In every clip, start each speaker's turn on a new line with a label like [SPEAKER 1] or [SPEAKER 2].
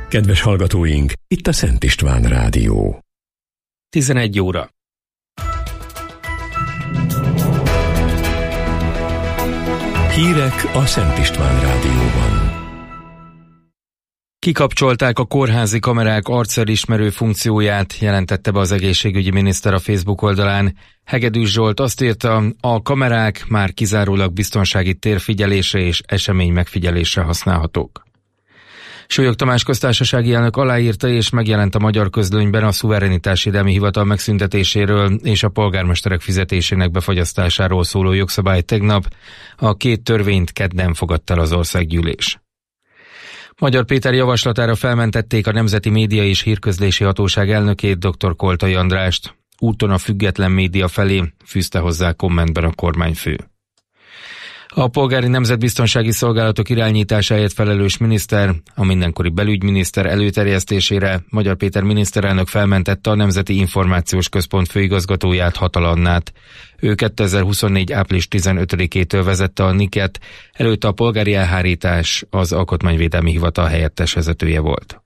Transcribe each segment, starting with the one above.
[SPEAKER 1] Kedves hallgatóink, itt a Szent István Rádió.
[SPEAKER 2] 11 óra.
[SPEAKER 1] Hírek a Szent István Rádióban.
[SPEAKER 2] Kikapcsolták a kórházi kamerák arcfelismerő funkcióját, jelentette be az egészségügyi miniszter a Facebook oldalán. Hegedűs Zsolt azt írta, a kamerák már kizárólag biztonsági térfigyelésre és esemény megfigyelésre használhatók. Súlyog Tamás köztársasági elnök aláírta és megjelent a Magyar Közlönyben a Szuverenitásvédelmi Hivatal megszüntetéséről és a polgármesterek fizetésének befagyasztásáról szóló jogszabály tegnap. A két törvényt kedden fogadta el az országgyűlés. Magyar Péter javaslatára felmentették a Nemzeti Média és Hírközlési Hatóság elnökét, dr. Koltai Andrást. Úton a független média felé, fűzte hozzá kommentben a kormányfő. A polgári nemzetbiztonsági szolgálatok irányításáért felelős miniszter, a mindenkori belügyminiszter előterjesztésére Magyar Péter miniszterelnök felmentette a Nemzeti Információs Központ főigazgatóját, Hatala Annát. Ő 2024. április 15-től vezette a NIK-et, előtte a polgári elhárítás, az Alkotmányvédelmi Hivatal helyettes vezetője volt.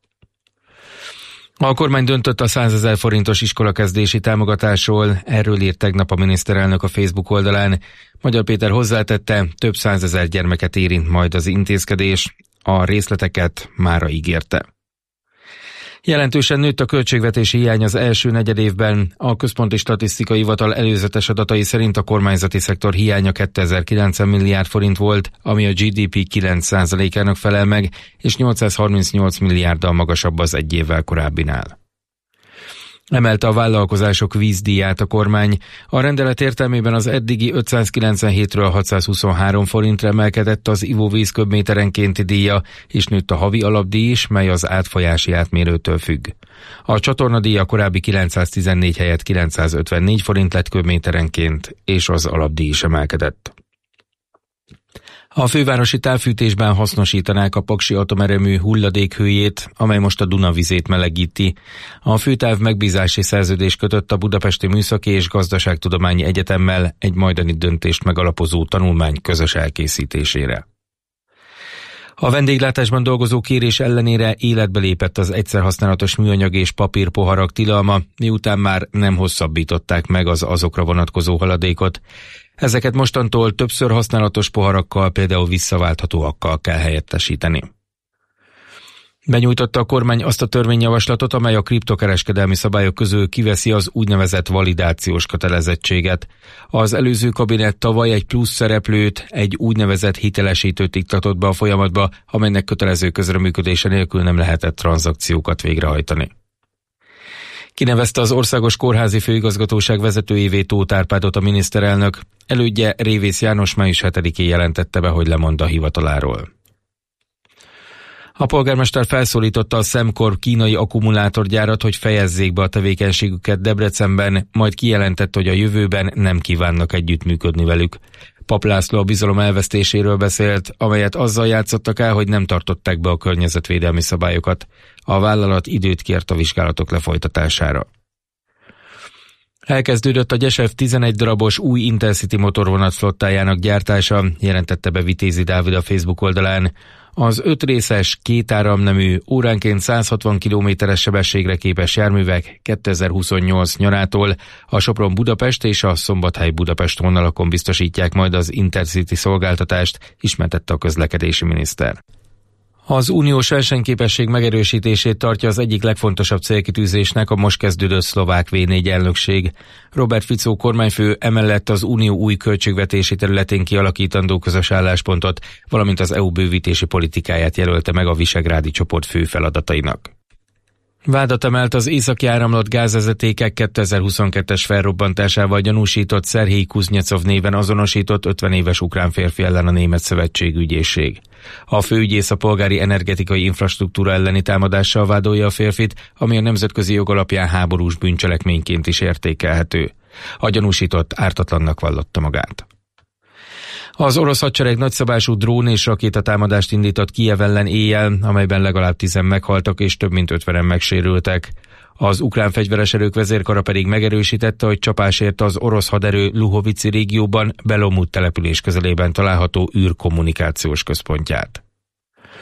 [SPEAKER 2] A kormány döntött a 100 000 forintos iskolakezdési támogatásról, erről írt tegnap a miniszterelnök a Facebook oldalán. Magyar Péter hozzátette, több 100 000 gyermeket érint majd az intézkedés, a részleteket mára ígérte. Jelentősen nőtt a költségvetési hiány az első negyedévben. A Központi Statisztikai Hivatal előzetes adatai szerint a kormányzati szektor hiánya 2090 milliárd forint volt, ami a GDP 9%-ának felel meg, és 838 milliárddal magasabb az egy évvel korábbinál. Emelte a vállalkozások vízdíját a kormány. A rendelet értelmében az eddigi 597-ről 623 forintra emelkedett az ivóvíz köbméterenkénti díja, és nőtt a havi alapdíj is, mely az átfolyási átmérőtől függ. A csatornadíj a korábbi 914 helyett 954 forint lett köbméterenként, és az alapdíj is emelkedett. A fővárosi távfűtésben hasznosítanák a paksi atomerőmű hulladékhőjét, amely most a Duna vizét melegíti. A főtáv megbízási szerződést kötött a Budapesti Műszaki és Gazdaságtudományi Egyetemmel egy majdani döntést megalapozó tanulmány közös elkészítésére. A vendéglátásban dolgozó kérés ellenére életbe lépett az egyszerhasználatos műanyag és papírpoharak tilalma, miután már nem hosszabbították meg az azokra vonatkozó haladékot. Ezeket mostantól többször használatos poharakkal, például visszaválthatóakkal kell helyettesíteni. Benyújtotta a kormány azt a törvényjavaslatot, amely a kriptokereskedelmi szabályok közül kiveszi az úgynevezett validációs kötelezettséget. Az előző kabinet tavaly egy plusz szereplőt, egy úgynevezett hitelesítőt iktatott be a folyamatba, amelynek kötelező közreműködése nélkül nem lehetett tranzakciókat végrehajtani. Kinevezte az Országos Kórházi Főigazgatóság vezetőjévé Tóth Árpádot a miniszterelnök. Elődje Révész János május 7-én jelentette be, hogy lemond a hivataláról. A polgármester felszólította a Semcor kínai akkumulátorgyárat, hogy fejezzék be a tevékenységüket Debrecenben, majd kijelentette, hogy a jövőben nem kívánnak együttműködni velük. Papp László a bizalom elvesztéséről beszélt, amelyet azzal játszottak el, hogy nem tartották be a környezetvédelmi szabályokat. A vállalat időt kért a vizsgálatok lefolytatására. Elkezdődött a Gyesev 11 darabos új Intercity motorvonat flottájának gyártása, jelentette be Vitézi Dávid a Facebook oldalán. Az 5 részes, 2 áramnemű, óránként 160 km/s sebességre képes járművek 2028 nyarától a Sopron-Budapest és a Szombathely-Budapest vonalakon biztosítják majd az Intercity szolgáltatást, ismertette a közlekedési miniszter. Az uniós versenyképesség megerősítését tartja az egyik legfontosabb célkitűzésnek a most kezdődő szlovák V4 elnökség. Robert Fico kormányfő emellett az unió új költségvetési területén kialakítandó közös álláspontot, valamint az EU bővítési politikáját jelölte meg a visegrádi csoport fő feladatainak. Vádat emelt az északi áramlat gázvezetékek 2022-es felrobbantásával gyanúsított Szerhij Kuznyecov néven azonosított 50 éves ukrán férfi ellen a Német Szövetségügyészség. A főügyész a polgári energetikai infrastruktúra elleni támadással vádolja a férfit, ami a nemzetközi jog alapján háborús bűncselekményként is értékelhető. A gyanúsított ártatlannak vallotta magát. Az orosz hadsereg nagyszabású drón és rakétatámadást indított Kijev ellen éjjel, amelyben legalább 10-en meghaltak és több mint 50-en megsérültek. Az ukrán fegyveres erők vezérkara pedig megerősítette, hogy csapás érte az orosz haderő Luhovici régióban, Belomut település közelében található űrkommunikációs központját.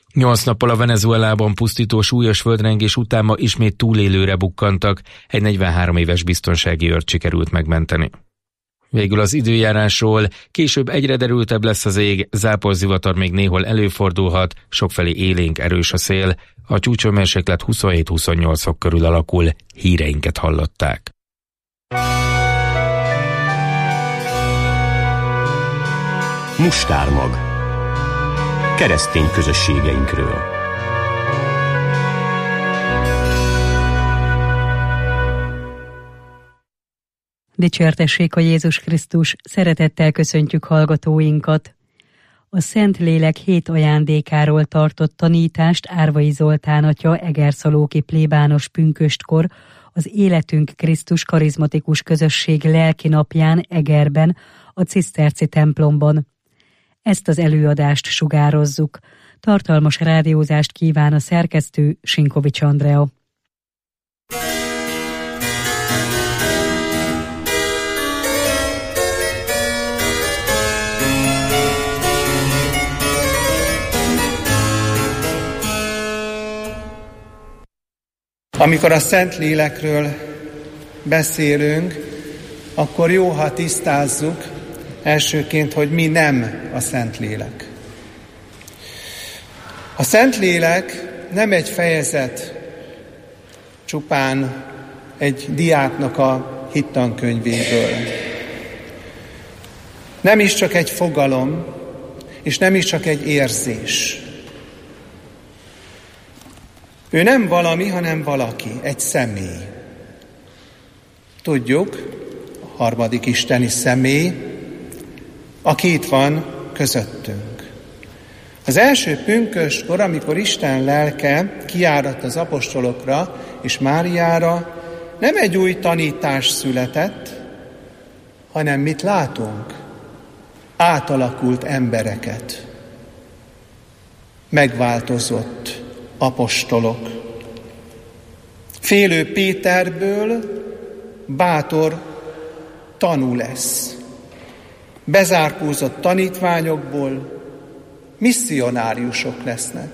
[SPEAKER 2] 8 nappal a Venezuelában pusztító súlyos földrengés után ma ismét túlélőre bukkantak, egy 43 éves biztonsági őrt sikerült megmenteni. Végül az időjárásról: később egyre derültebb lesz az ég, záporzivatar még néhol előfordulhat, sokfelé élénk erős a szél, a csúcshőmérséklet 27-28 fok körül alakul. Híreinket hallották.
[SPEAKER 1] Mustármag. Keresztény közösségeinkről.
[SPEAKER 3] Dicsértessék a Jézus Krisztus, szeretettel köszöntjük hallgatóinkat. A Szentlélek 7 ajándékáról tartott tanítást Árvai Zoltán atya egerszalóki plébános pünköstkor az Életünk Krisztus karizmatikus közösség lelki napján Egerben, a ciszterci templomban. Ezt az előadást sugározzuk. Tartalmas rádiózást kíván a szerkesztő, Sinkovics Andrea.
[SPEAKER 4] Amikor a Szentlélekről beszélünk, akkor jó, ha tisztázzuk elsőként, hogy mi nem a Szentlélek. A Szentlélek nem egy fejezet, csupán egy diáknak a hittankönyvéből. Nem is csak egy fogalom, és nem is csak egy érzés. Ő nem valami, hanem valaki, egy személy. Tudjuk, a harmadik isteni személy, aki itt van közöttünk. Az első pünköstkor, amikor Isten lelke kiáradt az apostolokra és Máriára, nem egy új tanítás született, hanem mit látunk? Átalakult embereket. Megváltozott apostolok. Félő Péterből bátor tanú lesz. Bezárkózott tanítványokból misszionáriusok lesznek.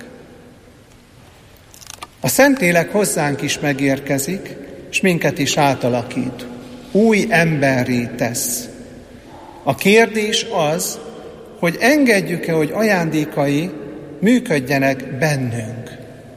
[SPEAKER 4] A Szentlélek hozzánk is megérkezik, és minket is átalakít. Új emberré tesz. A kérdés az, hogy engedjük-e, hogy ajándékai működjenek bennünk.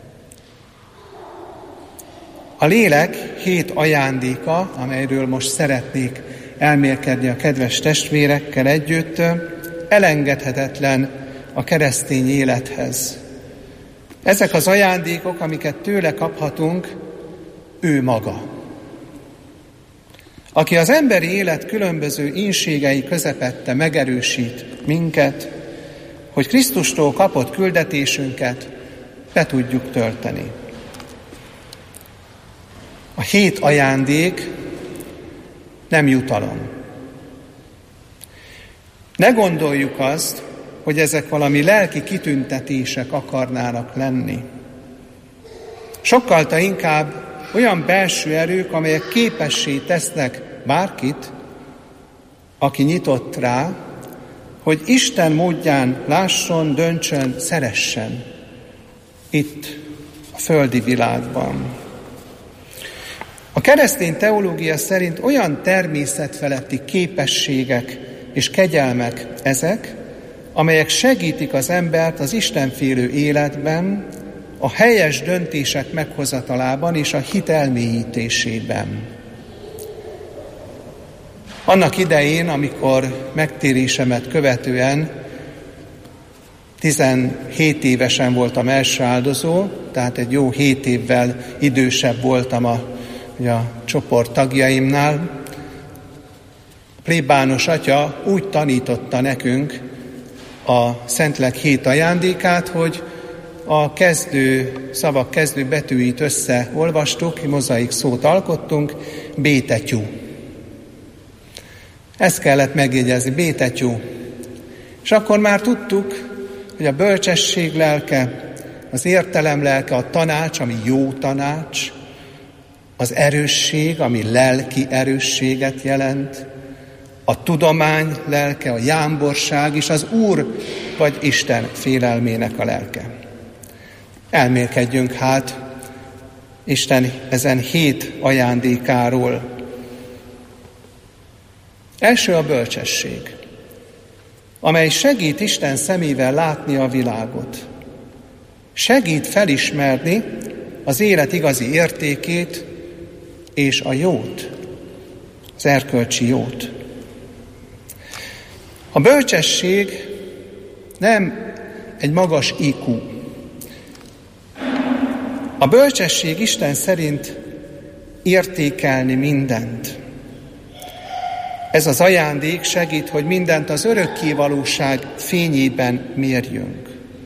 [SPEAKER 4] A lélek 7 ajándéka, amelyről most szeretnék elmélkedni a kedves testvérekkel együtt, elengedhetetlen a keresztény élethez. Ezek az ajándékok, amiket tőle kaphatunk, ő maga. Aki az emberi élet különböző ínségei közepette megerősít minket, hogy Krisztustól kapott küldetésünket be tudjuk tölteni. A 7 ajándék nem jutalom. Ne gondoljuk azt, hogy ezek valami lelki kitüntetések akarnának lenni. Sokkal inkább olyan belső erők, amelyek képessé tesznek bárkit, aki nyitott rá, hogy Isten módján lásson, döntsön, szeressen itt a földi világban. A keresztény teológia szerint olyan természetfeletti képességek és kegyelmek ezek, amelyek segítik az embert az istenfélő életben, a helyes döntések meghozatalában és a hit elmélyítésében. Annak idején, amikor megtérésemet követően 17 évesen voltam első áldozó, tehát egy jó 7 évvel idősebb voltam a csoport tagjaimnál, plébános atya úgy tanította nekünk a Szentlélek 7 ajándékát, hogy a szavak kezdő betűit összeolvastuk, mozaik szót alkottunk, bétetyú. Ezt kellett megjegyezni, bétetyú. És akkor már tudtuk, hogy a bölcsesség lelke, az értelem lelke, a tanács, ami jó tanács, az erősség, ami lelki erősséget jelent, a tudomány lelke, a jámborság és az Úr vagy Isten félelmének a lelke. Elmélkedjünk hát Isten ezen 7 ajándékáról. Első a bölcsesség, amely segít Isten szemével látni a világot. Segít felismerni az élet igazi értékét és a jót, az erkölcsi jót. A bölcsesség nem egy magas IQ. A bölcsesség Isten szerint értékelni mindent. Ez az ajándék segít, hogy mindent az örökkévalóság fényében mérjünk.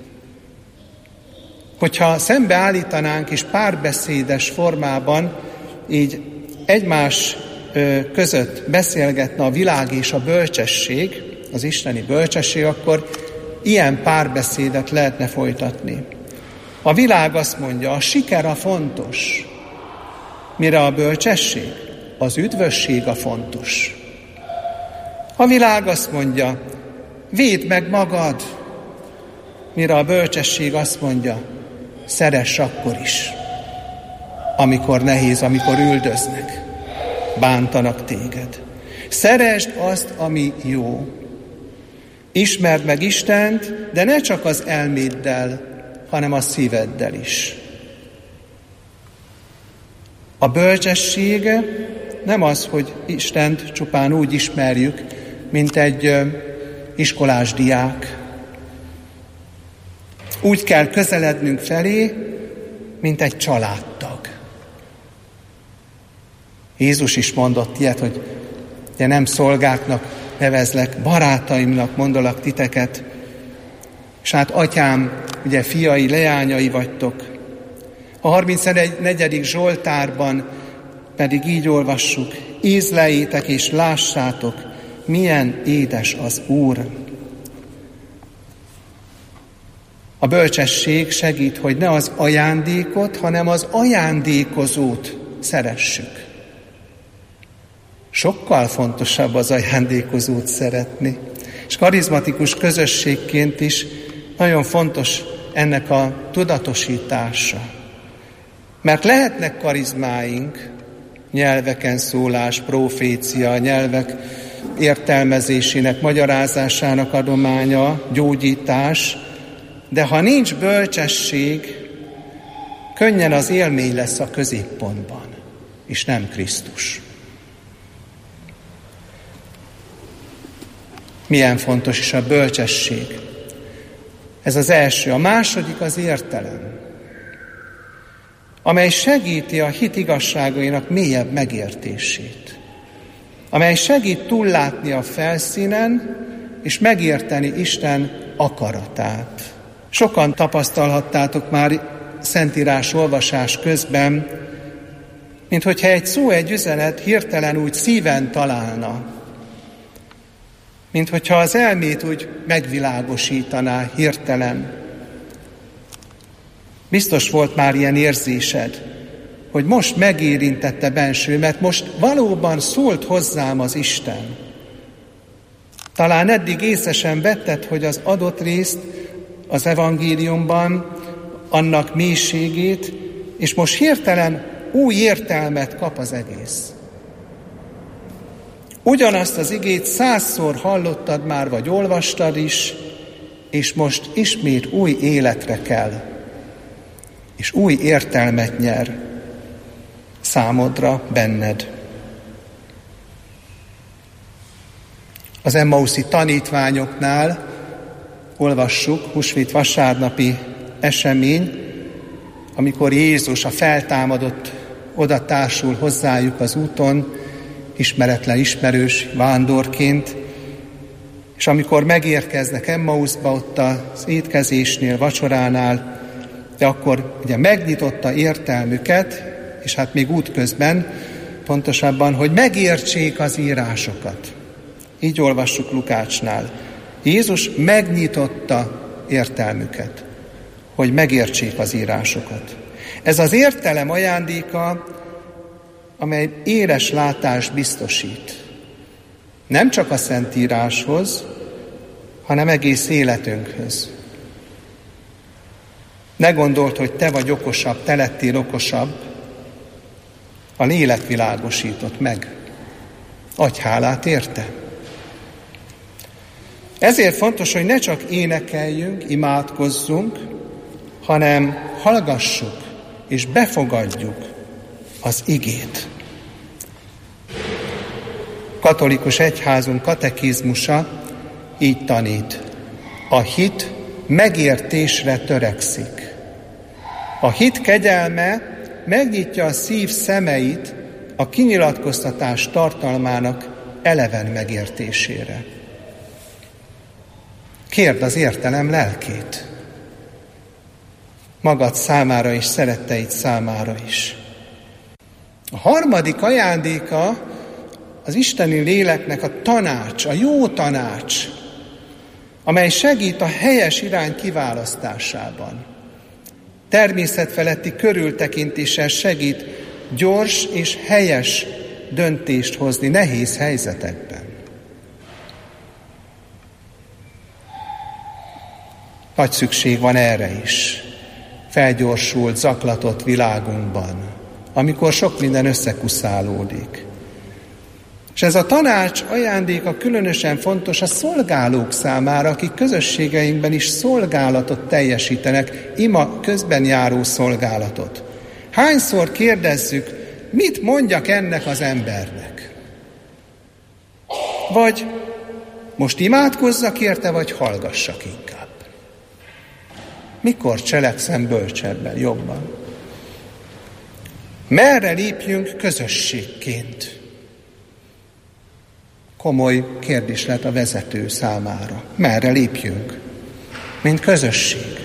[SPEAKER 4] Hogyha szembeállítanánk és párbeszédes formában így egymás között beszélgetne a világ és a bölcsesség, az isteni bölcsesség, akkor ilyen párbeszédet lehetne folytatni. A világ azt mondja, a siker a fontos. Mire a bölcsesség? Az üdvösség a fontos. A világ azt mondja, védd meg magad. Mire a bölcsesség azt mondja, szeress akkor is. Amikor nehéz, amikor üldöznek, bántanak téged. Szeresd azt, ami jó. Ismerd meg Istent, de ne csak az elméddel, hanem a szíveddel is. A bölcsesség nem az, hogy Istent csupán úgy ismerjük, mint egy iskolás diák. Úgy kell közelednünk felé, mint egy családtag. Jézus is mondott ilyet, hogy de nem szolgáknak nevezlek, barátaimnak mondolak titeket, és hát atyám, ugye fiai, leányai vagytok. A 34. Zsoltárban pedig így olvassuk, ízleljétek és lássátok, milyen édes az Úr. A bölcsesség segít, hogy ne az ajándékot, hanem az ajándékozót szeressük. Sokkal fontosabb az ajándékozót szeretni. És karizmatikus közösségként is nagyon fontos ennek a tudatosítása. Mert lehetnek karizmáink, nyelveken szólás, profécia, nyelvek értelmezésének, magyarázásának adománya, gyógyítás, de ha nincs bölcsesség, könnyen az élmény lesz a középpontban, és nem Krisztus. Milyen fontos is a bölcsesség. Ez az első. A második az értelem, amely segíti a hit igazságainak mélyebb megértését, amely segít túllátni a felszínen, és megérteni Isten akaratát. Sokan tapasztalhattátok már szentírás olvasás közben, mint hogyha egy szó, egy üzenet hirtelen úgy szíven találna, mint hogyha az elmét úgy megvilágosítaná hirtelen. Biztos volt már ilyen érzésed, hogy most megérintette bensőmet, most valóban szólt hozzám az Isten. Talán eddig észesen vetted, hogy az adott részt az evangéliumban, annak mélységét, és most hirtelen új értelmet kap az egész. Ugyanazt az igét 100-szor hallottad már, vagy olvastad is, és most ismét új életre kell, és új értelmet nyer számodra, benned. Az emmauszi tanítványoknál olvassuk, húsvét vasárnapi esemény, amikor Jézus, a feltámadott, oda társul hozzájuk az úton, ismeretlen ismerős vándorként, és amikor megérkeznek Emmauszba, ott az étkezésnél, vacsoránál, de akkor ugye megnyitotta értelmüket, és hát még útközben, pontosabban, hogy megértsék az írásokat. Így olvassuk Lukácsnál. Jézus megnyitotta értelmüket, hogy megértsék az írásokat. Ez az értelem ajándéka, amely éles látást biztosít. Nem csak a Szentíráshoz, hanem egész életünkhöz. Ne gondold, hogy te vagy okosabb, te lettél okosabb. A lélek világosított meg. Adj hálát érte. Ezért fontos, hogy ne csak énekeljünk, imádkozzunk, hanem hallgassuk és befogadjuk az igét. Katolikus egyházunk katekizmusa így tanít. A hit megértésre törekszik. A hit kegyelme megnyitja a szív szemeit a kinyilatkoztatás tartalmának eleven megértésére. Kérd az értelem lelkét. Magad számára és szeretteid számára is. A harmadik ajándéka az isteni léleknek a tanács, a jó tanács, amely segít a helyes irány kiválasztásában. Természetfeletti körültekintéssel segít gyors és helyes döntést hozni nehéz helyzetekben. Nagy szükség van erre is. Felgyorsult, zaklatott világunkban, amikor sok minden összekuszálódik. És ez a tanács ajándéka különösen fontos a szolgálók számára, akik közösségeinkben is szolgálatot teljesítenek, ima közben járó szolgálatot. Hányszor kérdezzük, mit mondjak ennek az embernek? Vagy most imádkozzak érte, vagy hallgassak inkább? Mikor cselekszem bölcsebben, jobban? Merre lépjünk közösségként? Komoly kérdés lett a vezető számára. Merre lépjünk? Mint közösség.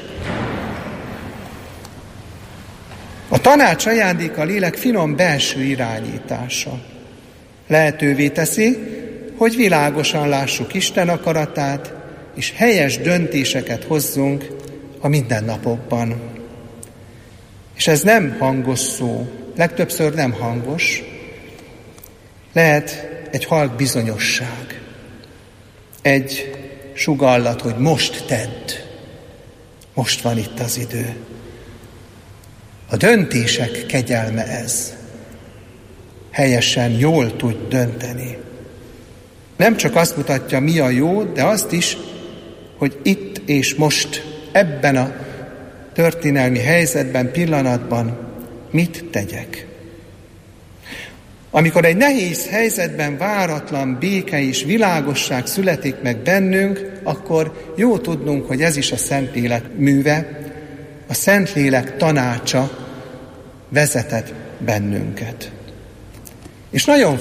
[SPEAKER 4] A tanács ajándéka a lélek finom belső irányítása. Lehetővé teszi, hogy világosan lássuk Isten akaratát, és helyes döntéseket hozzunk a mindennapokban. És ez nem hangos szó, legtöbbször nem hangos, lehet egy halk bizonyosság, egy sugallat, hogy most tedd, most van itt az idő. A döntések kegyelme ez. Helyesen, jól tudj dönteni. Nem csak azt mutatja, mi a jó, de azt is, hogy itt és most, ebben a történelmi helyzetben, pillanatban mit tegyek. Amikor egy nehéz helyzetben váratlan béke és világosság születik meg bennünk, akkor jó tudnunk, hogy ez is a Szentlélek műve, a Szentlélek tanácsa vezetett bennünket. És nagyon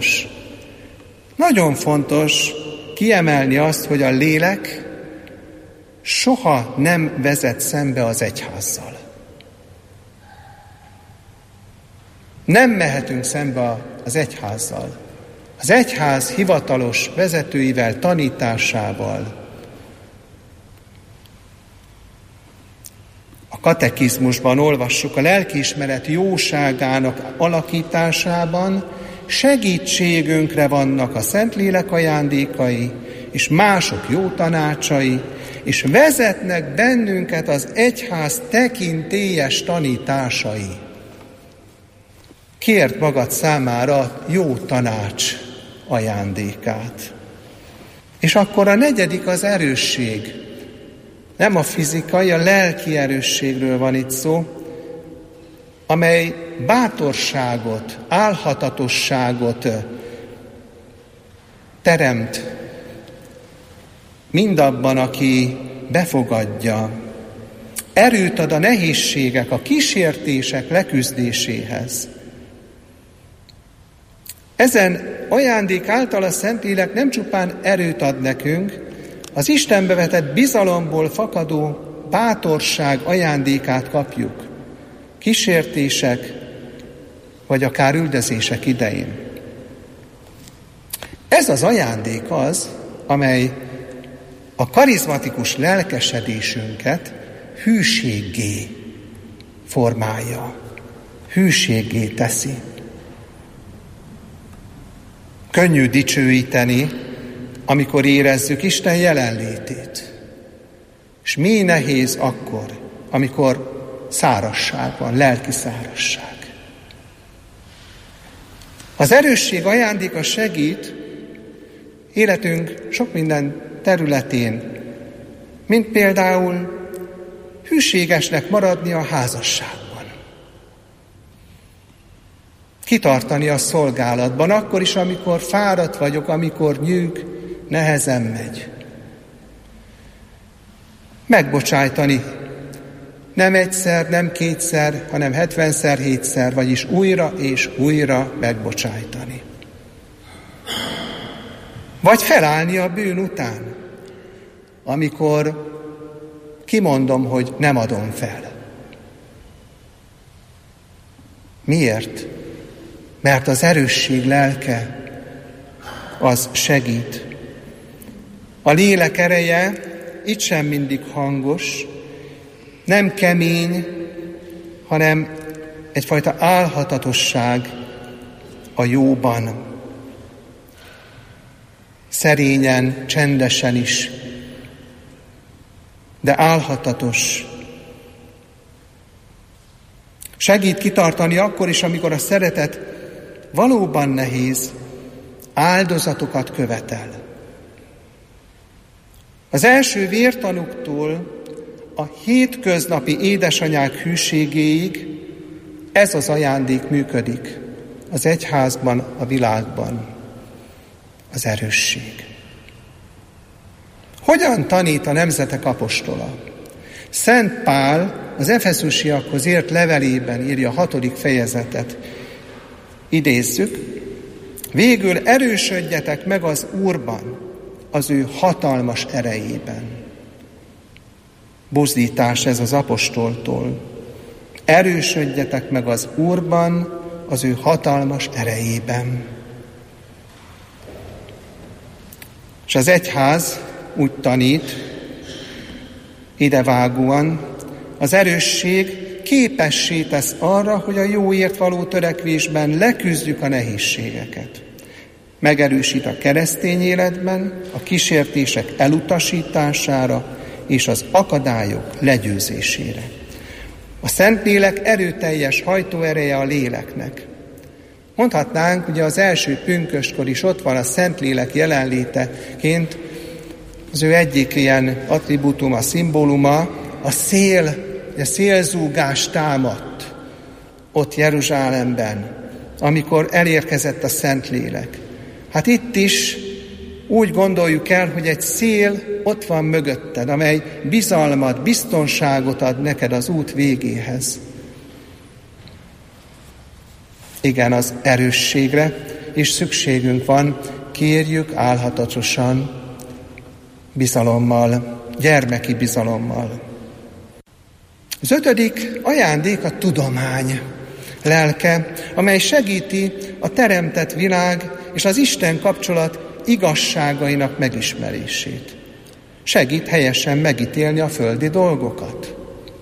[SPEAKER 4] fontos kiemelni azt, hogy a lélek soha nem vezet szembe az egyházzal. Nem mehetünk szembe az egyházzal. Az egyház hivatalos vezetőivel, tanításával. A katekizmusban olvassuk, a lelkiismeret jóságának alakításában segítségünkre vannak a Szentlélek ajándékai, és mások jó tanácsai, és vezetnek bennünket az egyház tekintélyes tanításai. Kérd magad számára jó tanács ajándékát. És akkor a negyedik az erősség. Nem a fizikai, a lelki erősségről van itt szó, amely bátorságot, álhatatosságot teremt mindabban, aki befogadja. Erőt ad a nehézségek, a kísértések leküzdéséhez. Ezen ajándék által a Szentlélek nem csupán erőt ad nekünk, az Istenbe vetett bizalomból fakadó bátorság ajándékát kapjuk. Kísértések, vagy akár üldözések idején. Ez az ajándék az, amely a karizmatikus lelkesedésünket hűséggé formálja, hűséggé teszi. Könnyű dicsőíteni, amikor érezzük Isten jelenlétét. És mi nehéz akkor, amikor szárazság van, lelki szárazság. Az erősség ajándéka segít életünk sok minden területén, mint például hűségesnek maradni a házasságban. Kitartani a szolgálatban, akkor is, amikor fáradt vagyok, amikor nyűg, nehezen megy. Megbocsájtani nem egyszer, nem kétszer, hanem 70-szer, 7-szer, vagyis újra és újra megbocsájtani. Vagy felállni a bűn után, amikor kimondom, hogy nem adom fel. Miért? Mert az erősség lelke az segít. A lélek ereje itt sem mindig hangos, nem kemény, hanem egyfajta álhatatosság a jóban. Szerényen, csendesen is, de álhatatos. Segít kitartani akkor is, amikor a szeretet valóban nehéz, áldozatokat követel. Az első vértanuktól a hétköznapi édesanyák hűségéig ez az ajándék működik az egyházban, a világban, az erősség. Hogyan tanít a nemzetek apostola? Szent Pál az efeszusiakhoz írt levelében írja a 6. fejezetet. Idézzük: végül erősödjetek meg az Úrban, az ő hatalmas erejében. Buzdítás ez az apostoltól. Erősödjetek meg az Úrban, az ő hatalmas erejében. És az egyház úgy tanít, idevágóan, az erősség képessé tesz arra, hogy a jóért való törekvésben leküzdjük a nehézségeket. Megerősít a keresztény életben, a kísértések elutasítására és az akadályok legyőzésére. A Szentlélek erőteljes hajtóereje a léleknek. Mondhatnánk, ugye az első pünköstkor is ott van a Szentlélek jelenléteként, az ő egyik ilyen attribútuma, szimbóluma, a szélzúgás támadt ott Jeruzsálemben, amikor elérkezett a Szentlélek. Hát itt is úgy gondoljuk el, hogy egy szél ott van mögötted, amely bizalmat, biztonságot ad neked az út végéhez. Igen, az erősségre is szükségünk van, kérjük álhatatosan, bizalommal, gyermeki bizalommal. Az 5. ajándék a tudomány lelke, amely segíti a teremtett világ és az Isten kapcsolat igazságainak megismerését. Segít helyesen megítélni a földi dolgokat.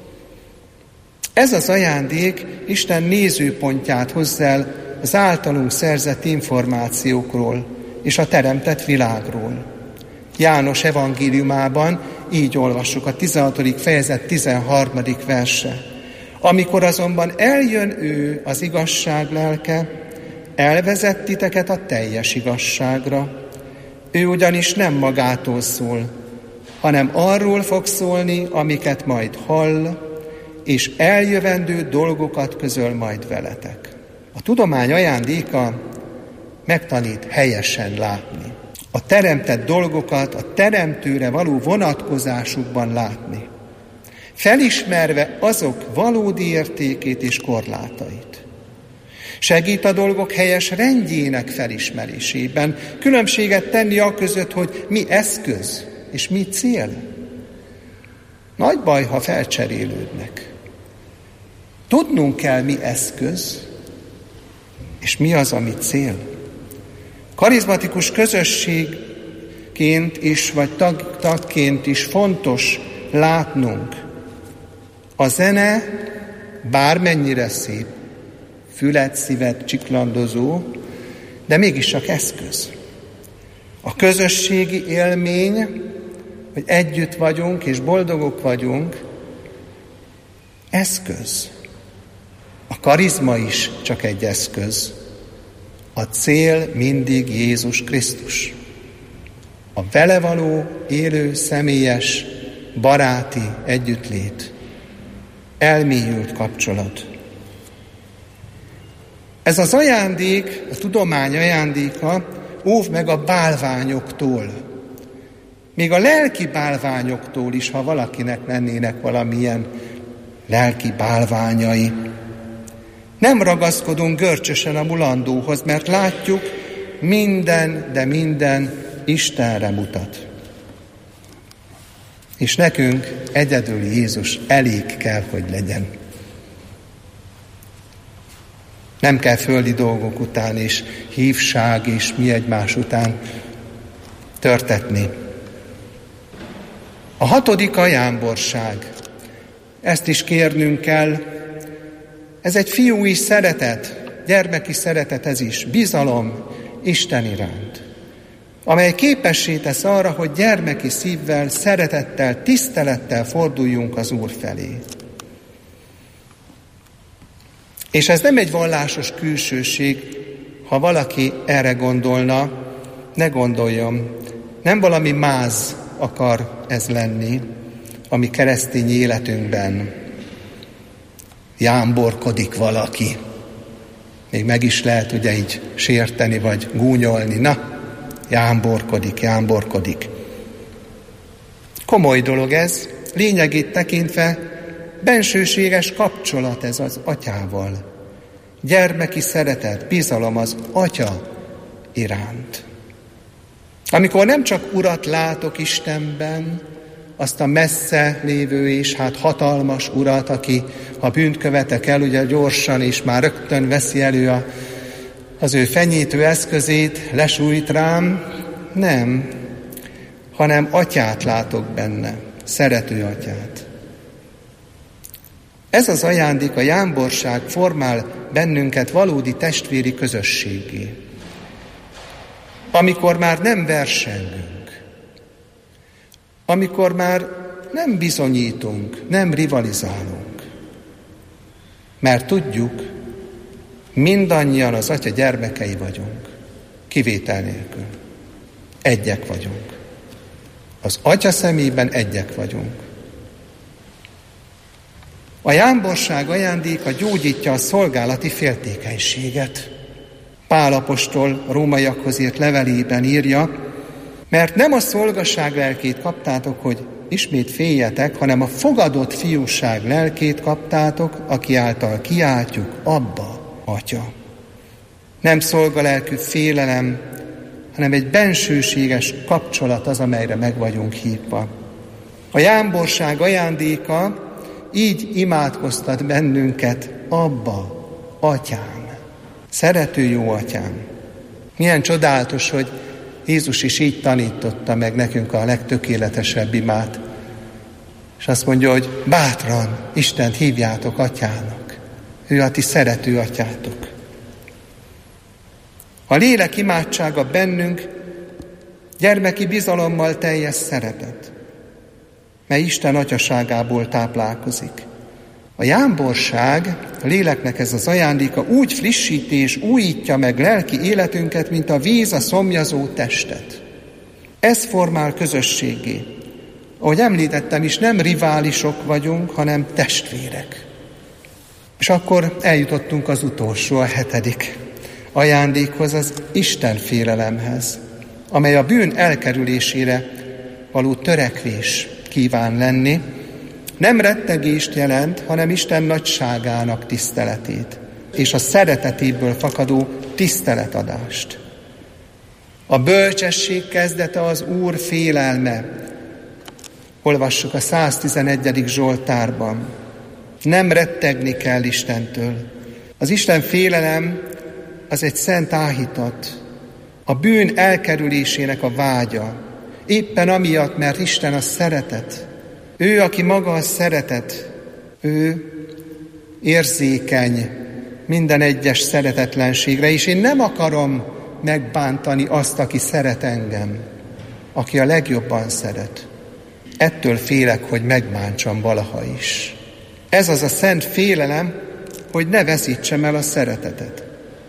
[SPEAKER 4] Ez az ajándék Isten nézőpontját hozza el az általunk szerzett információkról és a teremtett világról. János evangéliumában így olvassuk, a 16. fejezet 13. verse. Amikor azonban eljön ő, az igazság lelke, elvezet titeket a teljes igazságra. Ő ugyanis nem magától szól, hanem arról fog szólni, amiket majd hall, és eljövendő dolgokat közöl majd veletek. A tudomány ajándéka megtanít helyesen látni. A teremtett dolgokat a teremtőre való vonatkozásukban látni. Felismerve azok valódi értékét és korlátait. Segít a dolgok helyes rendjének felismerésében, különbséget tenni aközött, hogy mi eszköz és mi cél. Nagy baj, ha felcserélődnek. Tudnunk kell, mi eszköz, és mi az, ami cél. Karizmatikus közösségként is, vagy tagként is fontos látnunk. A zene bármennyire szép, fület, szívet csiklandozó, de mégis csak eszköz. A közösségi élmény, hogy együtt vagyunk és boldogok vagyunk, eszköz. A karizma is csak egy eszköz. A cél mindig Jézus Krisztus. A vele való, élő, személyes, baráti együttlét. Elmélyült kapcsolat. Ez az ajándék, a tudomány ajándéka óv meg a bálványoktól. Még a lelki bálványoktól is, ha valakinek lennének valamilyen lelki bálványai. Nem ragaszkodunk görcsösen a mulandóhoz, mert látjuk, minden, de minden Istenre mutat. És nekünk egyedül Jézus elég kell, hogy legyen. Nem kell földi dolgok után és hívság és mi egymás után törtetni. A 6. a jámborság. Ezt is kérnünk kell. Ez egy fiúi szeretet, gyermeki szeretet ez is, bizalom Isten iránt, amely képessé tesz arra, hogy gyermeki szívvel, szeretettel, tisztelettel forduljunk az Úr felé. És ez nem egy vallásos külsőség, ha valaki erre gondolna, ne gondoljon. Nem valami máz akar ez lenni a mi keresztény életünkben. Jámborkodik valaki. Még meg is lehet ugye így sérteni, vagy gúnyolni. Na, jámborkodik. Komoly dolog ez, lényegét tekintve bensőséges kapcsolat ez az atyával. Gyermeki szeretet, bizalom az atya iránt. Amikor nem csak Urat látok Istenben, azt a messze lévő és hatalmas Urat, aki ha bűnt követek el, ugye gyorsan és már rögtön veszi elő az ő fenyítő eszközét, lesújt rám, nem, hanem atyát látok benne, szerető atyát. Ez az ajándék, a jámborság formál bennünket valódi testvéri közösségé. Amikor már nem versengünk, amikor már nem bizonyítunk, nem rivalizálunk, mert tudjuk, mindannyian az Atya gyermekei vagyunk, kivétel nélkül. Egyek vagyunk. Az Atya szemében egyek vagyunk. A jámborság ajándéka gyógyítja a szolgálati féltékenységet. Pál apostol a rómaiakhoz írt levelében írja, mert nem a szolgaság lelkét kaptátok, hogy ismét féljetek, hanem a fogadott fiúság lelkét kaptátok, aki által kiáltjuk, Abba, Atya. Nem szolgalelkű félelem, hanem egy bensőséges kapcsolat az, amelyre meg vagyunk hívva. A jámborság ajándéka így imádkoztat bennünket, Abba, Atyám, szerető jó Atyám. Milyen csodálatos, hogy Jézus is így tanította meg nekünk a legtökéletesebb imát. És azt mondja, hogy bátran Istent hívjátok Atyának. Ő a ti szerető atyátok. A lélek imádsága bennünk gyermeki bizalommal teljes szeretet, mely Isten atyaságából táplálkozik. A jámborság, a léleknek ez az ajándéka úgy frissíti és újítja meg lelki életünket, mint a víz a szomjazó testet. Ez formál közösségé. Ahogy említettem is, nem riválisok vagyunk, hanem testvérek. És akkor eljutottunk az utolsó, a 7. ajándékhoz, az Isten félelemhez, amely a bűn elkerülésére való törekvés kíván lenni, nem rettegést jelent, hanem Isten nagyságának tiszteletét, és a szeretetéből fakadó tiszteletadást. A bölcsesség kezdete az Úr félelme. Olvassuk a 111. Zsoltárban. Nem rettegni kell Istentől. Az Isten félelem az egy szent áhítat, a bűn elkerülésének a vágya. Éppen amiatt, mert Isten a szeretet. Ő, aki maga a szeretet, ő érzékeny minden egyes szeretetlenségre, és én nem akarom megbántani azt, aki szeret engem, aki a legjobban szeret. Ettől félek, hogy megbántsam valaha is. Ez az a szent félelem, hogy ne veszítsem el a szeretetet.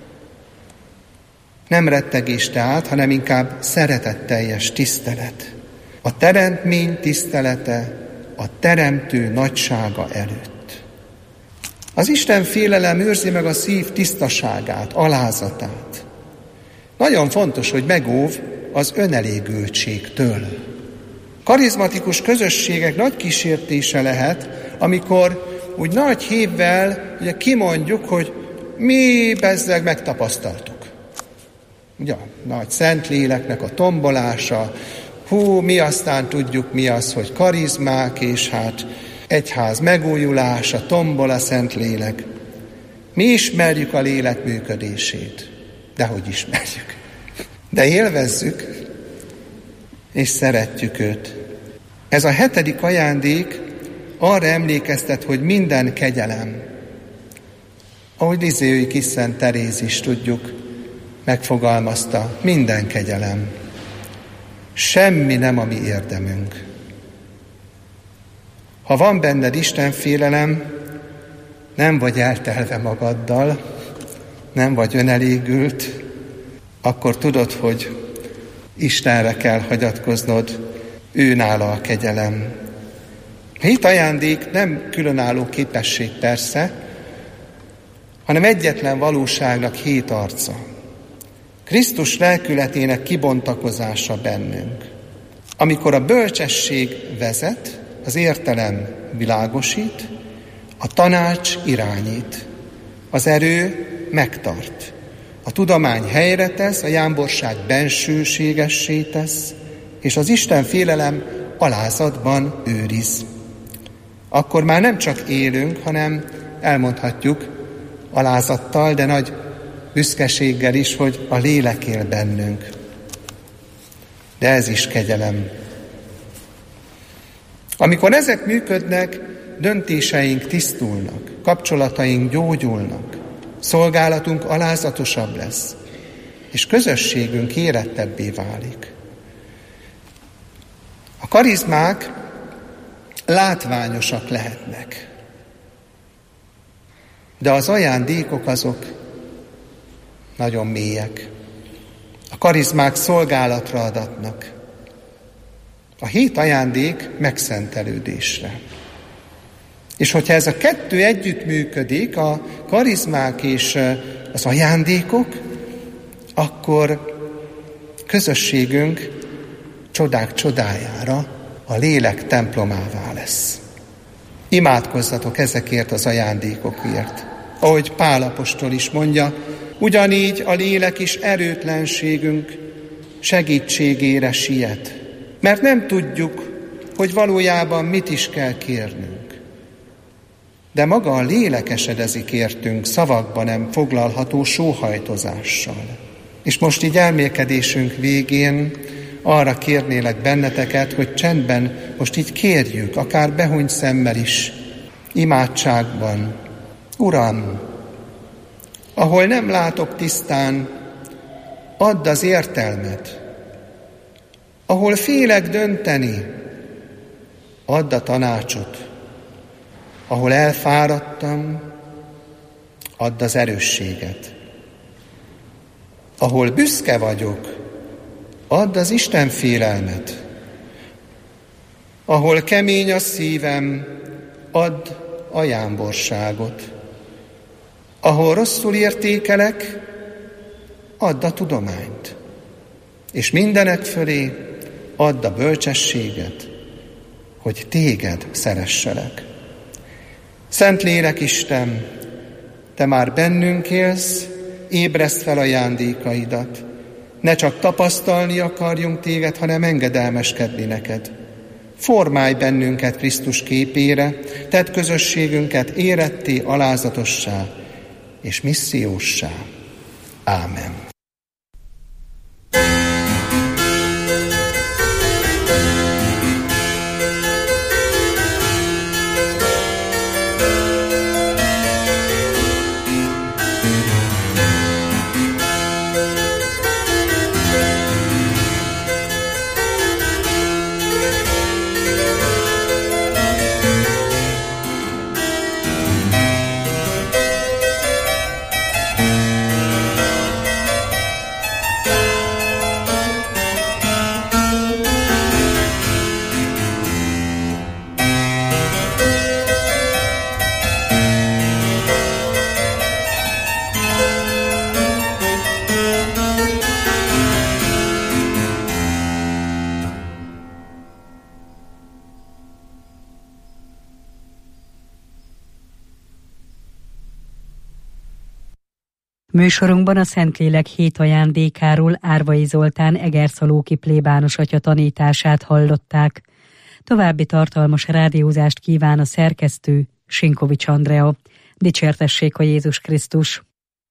[SPEAKER 4] Nem rettegés tehát, hanem inkább szeretetteljes tisztelet. A teremtmény tisztelete a teremtő nagysága előtt. Az Isten félelem őrzi meg a szív tisztaságát, alázatát. Nagyon fontos, hogy megóv az önelégültségtől. Karizmatikus közösségek nagy kísértése lehet, amikor úgy nagy hívvel ugye kimondjuk, hogy mi bezzeg megtapasztaltuk. Ugye, nagy Szentléleknek a tombolása, mi aztán tudjuk mi az, hogy karizmák, és hát egyház megújulása, tombol a Szentlélek. Mi ismerjük a lélek működését, de hogy ismerjük. De élvezzük, és szeretjük őt. Ez a 7. ajándék arra emlékeztet, hogy minden kegyelem, ahogy Lizéui kis Szent Teréz is tudjuk, megfogalmazta, minden kegyelem. Semmi nem a mi érdemünk. Ha van benned Isten félelem, nem vagy eltelve magaddal, nem vagy önelégült, akkor tudod, hogy Istenre kell hagyatkoznod, ő nála a kegyelem. A 7 ajándék nem különálló képesség persze, hanem egyetlen valóságnak 7 arca. Krisztus lelkületének kibontakozása bennünk. Amikor a bölcsesség vezet, az értelem világosít, a tanács irányít, az erő megtart, a tudomány helyre tesz, a jámborság bensőségessé tesz, és az Isten félelem alázatban őriz. Akkor már nem csak élünk, hanem elmondhatjuk alázattal, de nagy büszkeséggel is, hogy a lélek él bennünk. De ez is kegyelem. Amikor ezek működnek, döntéseink tisztulnak, kapcsolataink gyógyulnak, szolgálatunk alázatosabb lesz, és közösségünk érettebbé válik. A karizmák látványosak lehetnek, de az ajándékok azok nagyon mélyek. A karizmák szolgálatra adatnak. A 7 ajándék megszentelődésre. És hogyha ez a 2 együtt működik, a karizmák és az ajándékok, akkor közösségünk csodák csodájára a lélek templomává lesz. Imádkozzatok ezekért az ajándékokért. Ahogy Pál apostol is mondja, ugyanígy a lélek is erőtlenségünk segítségére siet, mert nem tudjuk, hogy valójában mit is kell kérnünk. De maga a lélek esedezik értünk szavakban nem foglalható sóhajtozással. És most így elmélkedésünk végén arra kérnélek benneteket, hogy csendben most így kérjük, akár behunyt szemmel is, imádságban. Uram, ahol nem látok tisztán, add az értelmet. Ahol félek dönteni, add a tanácsot. Ahol elfáradtam, add az erősséget. Ahol büszke vagyok, add az Isten félelmet. Ahol kemény a szívem, add a jámborságot. Ahol rosszul értékelek, add a tudományt. És mindenek fölé add a bölcsességet, hogy téged szeresselek. Szentlélek Isten, te már bennünk élsz, ébreszd fel ajándékaidat. Ne csak tapasztalni akarjunk téged, hanem engedelmeskedni neked. Formálj bennünket Krisztus képére, tedd közösségünket éretté, alázatossá és misszióssá. Ámen.
[SPEAKER 3] Műsorunkban a Szentlélek 7 ajándékáról Árvai Zoltán egerszalóki plébános atya tanítását hallották. További tartalmas rádiózást kíván a szerkesztő, Sinkovics Andrea. Dicsértessék a Jézus Krisztus!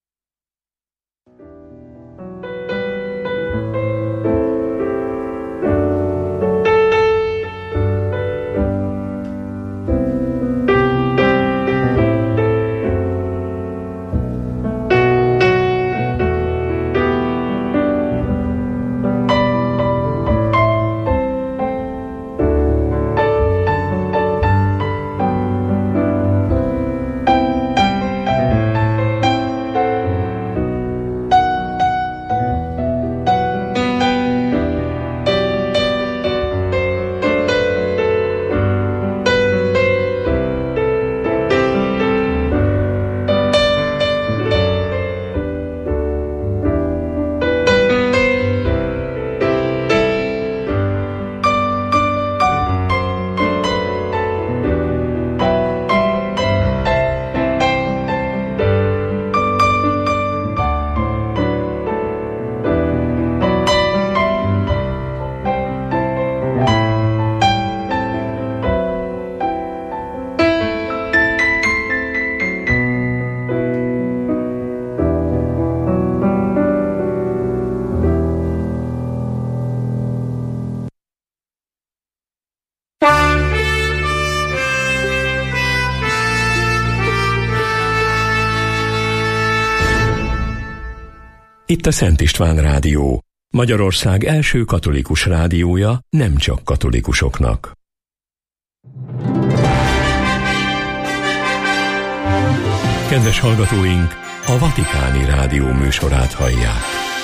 [SPEAKER 1] Itt a Szent István Rádió, Magyarország első katolikus rádiója nem csak katolikusoknak. Kedves hallgatóink, a Vatikáni Rádió műsorát hallják.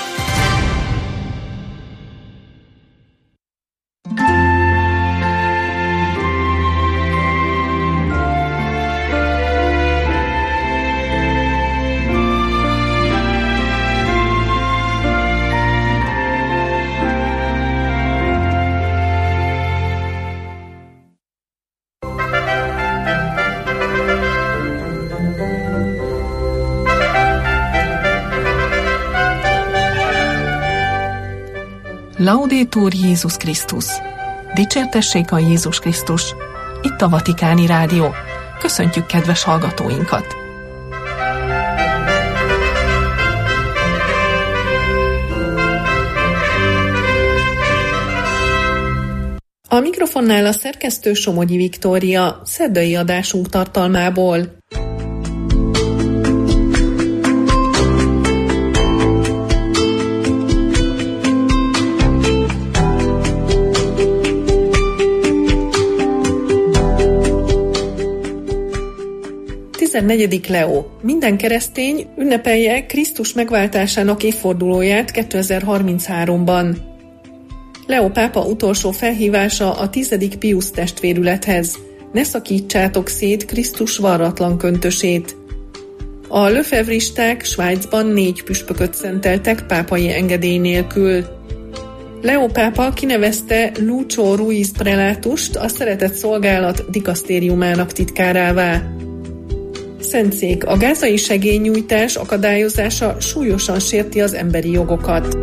[SPEAKER 5] Laudetur Jézus Krisztus! Dicsértessék a Jézus Krisztus! Itt a Vatikáni Rádió. Köszöntjük kedves hallgatóinkat! A mikrofonnál a szerkesztő Somogyi Viktória, szerdai adásunk tartalmából. Leo. Minden keresztény ünnepelje Krisztus megváltásának évfordulóját 2033-ban. Leo pápa utolsó felhívása a 10. Piusz testvérülethez. Ne szakítsátok szét Krisztus varratlan köntösét. A lefebvristák Svájcban 4 püspököt szenteltek pápai engedély nélkül. Leo pápa kinevezte Lucho Ruiz prelátust a Szeretett Szolgálat dikasztériumának titkárává. Szentszék, a gázai segélynyújtás akadályozása súlyosan sérti az emberi jogokat.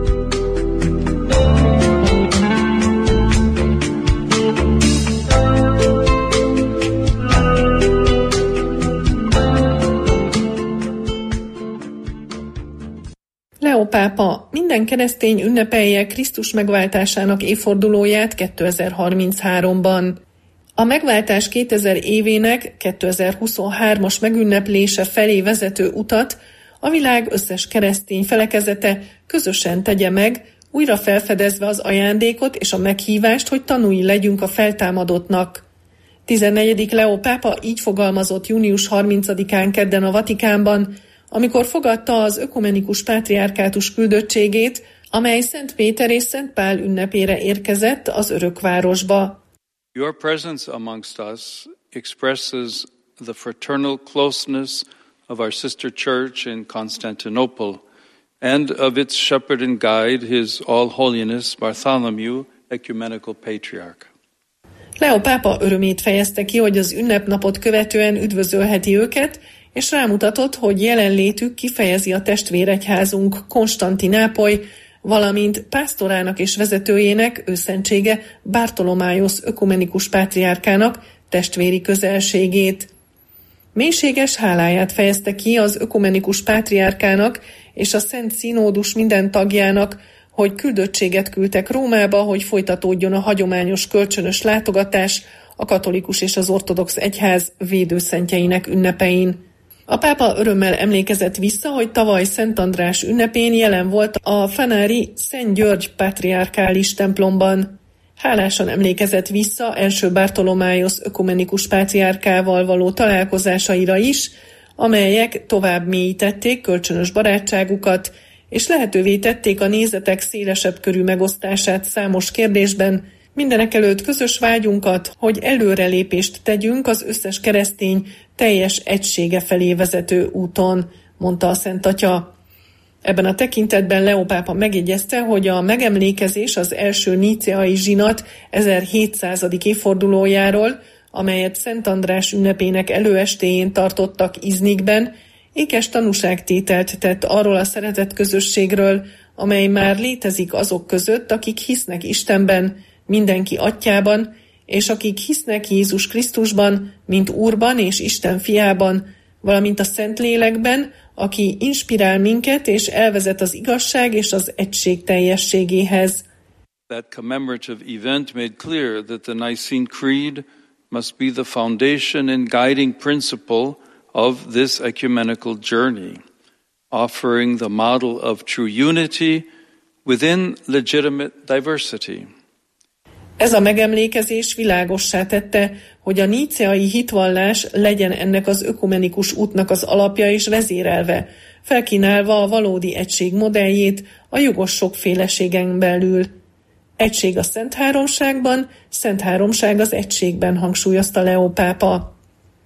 [SPEAKER 5] Leo pápa, minden keresztény ünnepelje Krisztus megváltásának évfordulóját 2033-ban. A megváltás 2000 évének 2023-as megünneplése felé vezető utat a világ összes keresztény felekezete közösen tegye meg, újra felfedezve az ajándékot és a meghívást, hogy tanúi legyünk a feltámadottnak. 14. Leo pápa így fogalmazott június 30-án kedden a Vatikánban, amikor fogadta az ökumenikus pátriárkátus küldöttségét, amely Szent Péter és Szent Pál ünnepére érkezett az Örökvárosba.
[SPEAKER 6] Your presence amongst us expresses the fraternal closeness of our sister church in Constantinople and of its shepherd and guide, His All Holiness Bartholomew, Ecumenical Patriarch.
[SPEAKER 5] Leo pápa örömét fejezte ki, hogy az ünnepnapot követően üdvözölheti őket, és rámutatott, hogy jelenlétük kifejezi a testvéregyházunk Konstantinápoly, valamint pásztorának és vezetőjének, őszentsége Bartolomájosz ökumenikus pátriárkának testvéri közelségét. Mélységes háláját fejezte ki az ökumenikus pátriárkának és a Szent Színódus minden tagjának, hogy küldöttséget küldtek Rómába, hogy folytatódjon a hagyományos kölcsönös látogatás a katolikus és az ortodox egyház védőszentjeinek ünnepein. A pápa örömmel emlékezett vissza, hogy tavaly Szent András ünnepén jelen volt a fanári Szent György patriárkális templomban. Hálásan emlékezett vissza első Bartolomájosz ökumenikus pátriárkával való találkozásaira is, amelyek tovább mélyítették kölcsönös barátságukat, és lehetővé tették a nézetek szélesebb körű megosztását számos kérdésben, mindenekelőtt közös vágyunkat, hogy előrelépést tegyünk az összes keresztény teljes egysége felé vezető úton, mondta a Szent Atya. Ebben a tekintetben Leó pápa megjegyezte, hogy a megemlékezés az első níceai zsinat 1700. évfordulójáról, amelyet Szent András ünnepének előestéjén tartottak Iznikben, ékes tanúságtételt tett arról a szeretett közösségről, amely már létezik azok között, akik hisznek Istenben, mindenki atyában, és akik hisznek Jézus Krisztusban, mint Úrban és Isten fiában, valamint a Szentlélekben, aki inspirál minket és elvezet az igazság és az egység teljességéhez.
[SPEAKER 6] That commemorative event made clear that the Nicene Creed must be the foundation and guiding principle of this ecumenical journey, offering the model of true unity within legitimate diversity.
[SPEAKER 5] Ez a megemlékezés világossá tette, hogy a níceai hitvallás legyen ennek az ökumenikus útnak az alapja és vezérelve, felkínálva a valódi egység modelljét a jogos sokféleségen belül. Egység a Szent Háromságban, Szent Háromság az egységben, hangsúlyozta Leó pápa.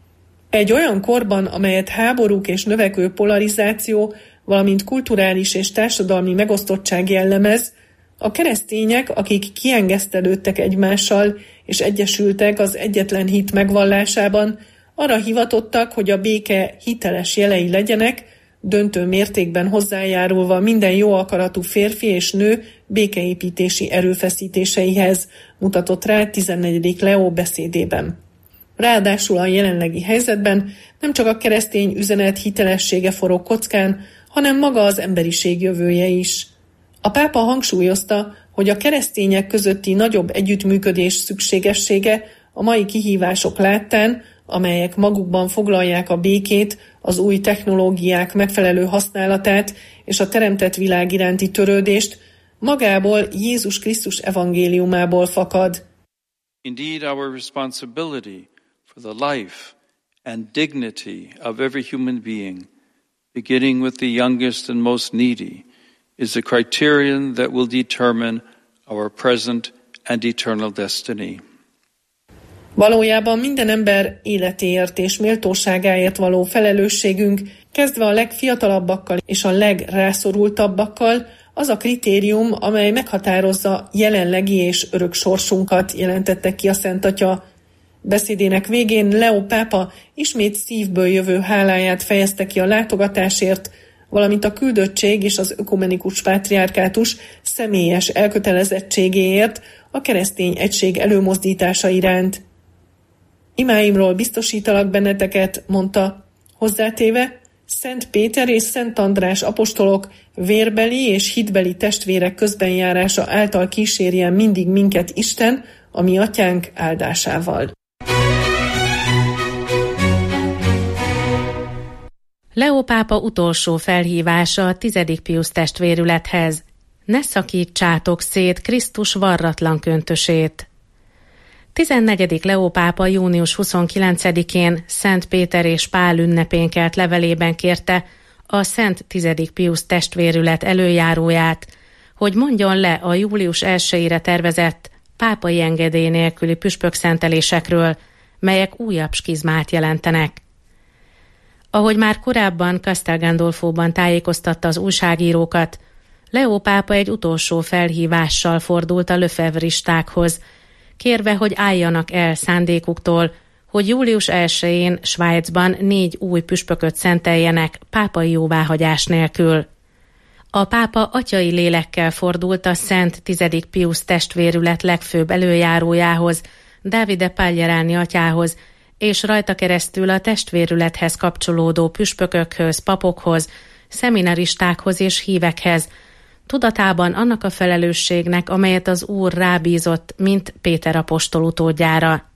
[SPEAKER 5] Egy olyan korban, amelyet háborúk és növekvő polarizáció, valamint kulturális és társadalmi megosztottság jellemez, a keresztények, akik kiengesztelődtek egymással és egyesültek az egyetlen hit megvallásában, arra hivatottak, hogy a béke hiteles jelei legyenek, döntő mértékben hozzájárulva minden jó akaratú férfi és nő békeépítési erőfeszítéseihez, mutatott rá 14. Leó beszédében. Ráadásul a jelenlegi helyzetben nem csak a keresztény üzenet hitelessége forog kockán, hanem maga az emberiség jövője is. A pápa hangsúlyozta, hogy a keresztények közötti nagyobb együttműködés szükségessége a mai kihívások láttán, amelyek magukban foglalják a békét, az új technológiák megfelelő használatát és a teremtett világ iránti törődést, magából Jézus Krisztus evangéliumából fakad.
[SPEAKER 6] Indeed, our responsibility for the life and dignity of every human being, beginning with the youngest and most needy, is the criterion that will determine our present and eternal destiny.
[SPEAKER 5] Valójában minden ember életéért és méltóságáért való felelősségünk, kezdve a legfiatalabbakkal és a legrászorultabbakkal, az a kritérium, amely meghatározza jelenlegi és örök sorsunkat, jelentette ki a Szent Atya. Beszédének végén Leó pápa ismét szívből jövő háláját fejezte ki a látogatásért, valamint a küldöttség és az ökumenikus pátriárkátus személyes elkötelezettségéért a keresztény egység előmozdítása iránt. Imáimról biztosítalak benneteket, mondta, hozzátéve, Szent Péter és Szent András apostolok vérbeli és hitbeli testvérek közbenjárása által kísérjen mindig minket Isten, a mi atyánk áldásával.
[SPEAKER 7] Leó pápa utolsó felhívása a 10. Piusz testvérülethez. Ne szakítsátok szét Krisztus varratlan köntösét. 14. Leó pápa június 29-én Szent Péter és Pál ünnepén kelt levelében kérte a Szent 10. Piusz testvérület előjáróját, hogy mondjon le a július 1-ére tervezett pápai engedély nélküli püspökszentelésekről, melyek újabb skizmát jelentenek. Ahogy már korábban Castel Gandolfóban tájékoztatta az újságírókat, Leó pápa egy utolsó felhívással fordult a lefebvristákhoz, kérve, hogy álljanak el szándékuktól, hogy július 1-én Svájcban 4 új püspököt szenteljenek pápai jóváhagyás nélkül. A pápa atyai lélekkel fordult a Szent 10. Piusz testvérület legfőbb előjárójához, Davide Pagliarani atyához, és rajta keresztül a testvérülethez kapcsolódó püspökökhöz, papokhoz, szeminaristákhoz és hívekhez, tudatában annak a felelősségnek, amelyet az Úr rábízott, mint Péter apostol utódjára.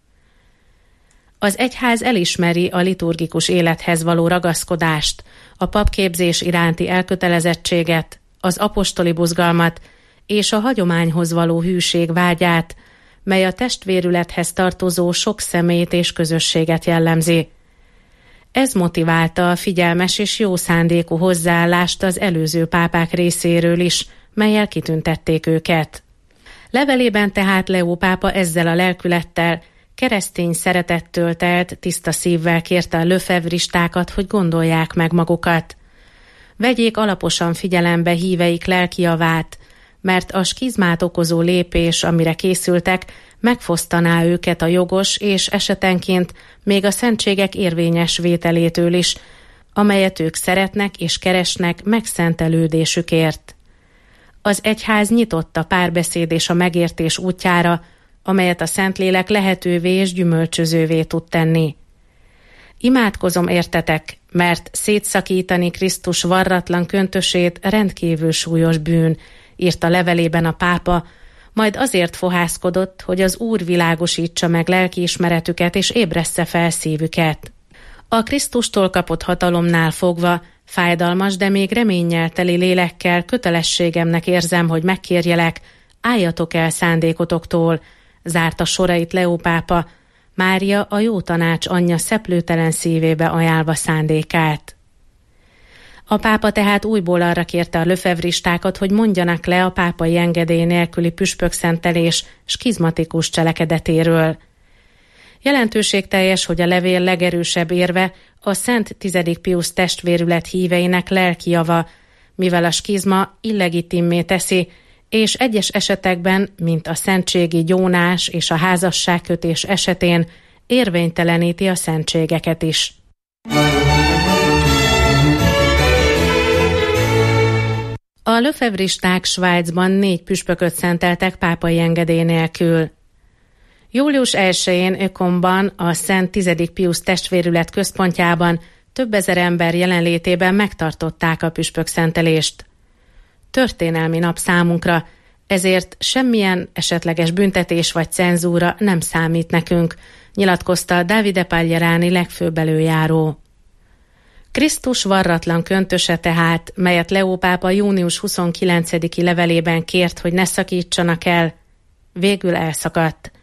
[SPEAKER 7] Az egyház elismeri a liturgikus élethez való ragaszkodást, a papképzés iránti elkötelezettséget, az apostoli buzgalmat és a hagyományhoz való hűség vágyát, mely a testvérülethez tartozó sok személyt és közösséget jellemzi. Ez motiválta a figyelmes és jó szándékú hozzáállást az előző pápák részéről is, mellyel kitüntették őket. Levelében tehát Leó pápa ezzel a lelkülettel, keresztény szeretettől telt, tiszta szívvel kérte a lefebvristákat, hogy gondolják meg magukat. Vegyék alaposan figyelembe híveik lelki javát, mert a skizmát okozó lépés, amire készültek, megfosztaná őket a jogos és esetenként még a szentségek érvényes vételétől is, amelyet ők szeretnek és keresnek megszentelődésükért. Az egyház nyitott a párbeszéd és a megértés útjára, amelyet a Szentlélek lehetővé és gyümölcsözővé tud tenni. Imádkozom értetek, mert szétszakítani Krisztus varratlan köntösét rendkívül súlyos bűn, írta levelében a pápa, majd azért fohászkodott, hogy az Úr világosítsa meg lelkiismeretüket és ébressze fel szívüket. A Krisztustól kapott hatalomnál fogva, fájdalmas, de még reménnyel teli lélekkel kötelességemnek érzem, hogy megkérjelek, álljatok el szándékotoktól, zárta sorait Leó pápa, Mária a jó tanács anyja szeplőtelen szívébe ajánlva szándékát. A pápa tehát újból arra kérte a lefebvristákat, hogy mondjanak le a pápai engedély nélküli püspökszentelés skizmatikus cselekedetéről. Jelentőségteljes, hogy a levél legerősebb érve a Szent 10. Piusz testvérület híveinek lelki java, mivel a skizma illegitimmé teszi, és egyes esetekben, mint a szentségi gyónás és a házasságkötés esetén érvényteleníti a szentségeket is. A lefebvristák Svájcban 4 püspököt szenteltek pápai engedély nélkül. Július 1-én Ökomban, a Szent 10. Piusz testvérület központjában több ezer ember jelenlétében megtartották a püspökszentelést. Történelmi nap számunkra, ezért semmilyen esetleges büntetés vagy cenzúra nem számít nekünk, nyilatkozta Davide Pagliarani legfőbb előjáró. Krisztus varratlan köntöse tehát, melyet Leó pápa június 29-i levelében kért, hogy ne szakítsanak el, végül elszakadt.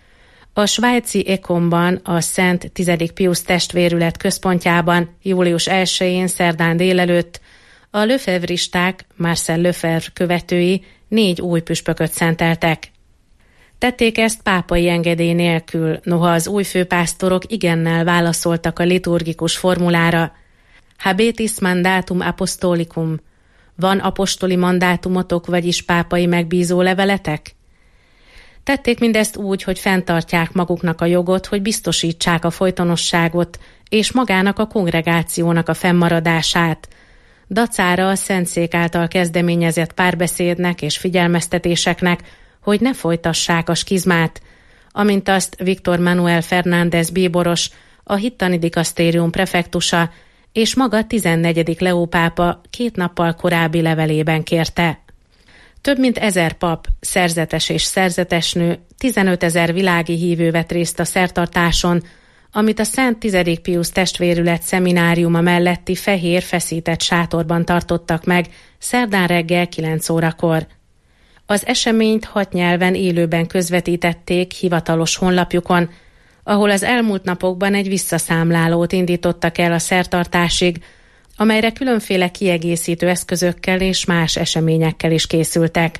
[SPEAKER 7] A svájci Ekomban, a Szent 10. Piusz testvérület központjában július 1-én szerdán délelőtt a lefebvristák, Marcel Lefebvre követői 4 új püspököt szenteltek. Tették ezt pápai engedély nélkül, noha az új főpásztorok igennel válaszoltak a liturgikus formulára. Habetis mandatum apostolicum. Van apostoli mandátumotok, vagyis pápai megbízó leveletek? Tették mindezt úgy, hogy fenntartják maguknak a jogot, hogy biztosítsák a folytonosságot és magának a kongregációnak a fennmaradását, dacára a Szentszék által kezdeményezett párbeszédnek és figyelmeztetéseknek, hogy ne folytassák a skizmát, amint azt Viktor Manuel Fernández bíboros, a hittani dikasztérium prefektusa és maga 14. Leó pápa 2 nappal korábbi levelében kérte. Több mint 1000 pap, szerzetes és szerzetesnő, 15 000 világi hívő vett részt a szertartáson, amit a Szent 10. Piusz testvérület szemináriuma melletti fehér feszített sátorban tartottak meg szerdán reggel 9 órakor. Az eseményt 6 nyelven élőben közvetítették hivatalos honlapjukon, ahol az elmúlt napokban egy visszaszámlálót indítottak el a szertartásig, amelyre különféle kiegészítő eszközökkel és más eseményekkel is készültek.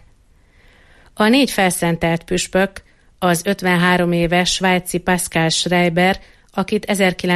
[SPEAKER 7] A 4 felszentelt püspök, az 53 éves svájci Pascal Schreiber, akit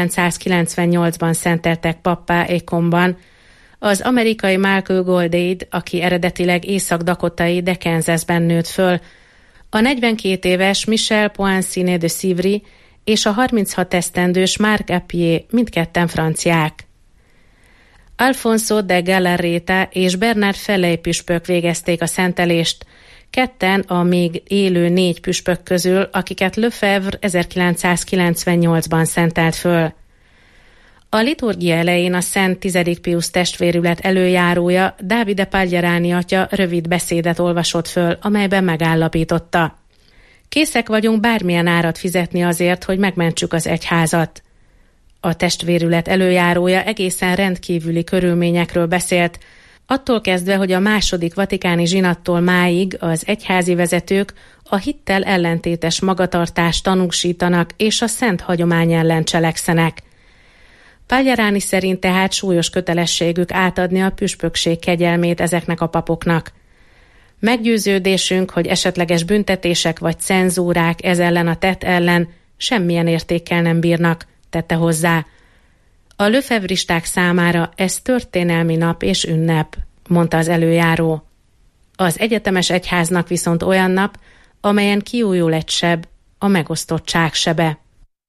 [SPEAKER 7] 1998-ban szenteltek pappá Ekomban, az amerikai Michael Goldade, aki eredetileg észak-dakotai de Kansasben nőtt föl, a 42 éves Michel Poinciné de Sivry és a 36 esztendős Marc Appier, mindketten franciák. Alfonso de Galarreta és Bernard Felley püspök végezték a szentelést, ketten a még élő 4 püspök közül, akiket Lefebvre 1998-ban szentelt föl. A liturgia elején a Szent 10. Piusz testvérület előjárója, Davide Pagliarani atya rövid beszédet olvasott föl, amelyben megállapította: készek vagyunk bármilyen árat fizetni azért, hogy megmentsük az egyházat. A testvérület előjárója egészen rendkívüli körülményekről beszélt, attól kezdve, hogy a második vatikáni zsinattól máig az egyházi vezetők a hittel ellentétes magatartást tanúsítanak és a szent hagyomány ellen cselekszenek. Pagliarani szerint tehát súlyos kötelességük átadni a püspökség kegyelmét ezeknek a papoknak. Meggyőződésünk, hogy esetleges büntetések vagy cenzúrák ez ellen a tett ellen semmilyen értékkel nem bírnak, tette hozzá. A lefebvristák számára ez történelmi nap és ünnep, mondta az előjáró. Az egyetemes egyháznak viszont olyan nap, amelyen kiújul egy seb, a megosztottság sebe.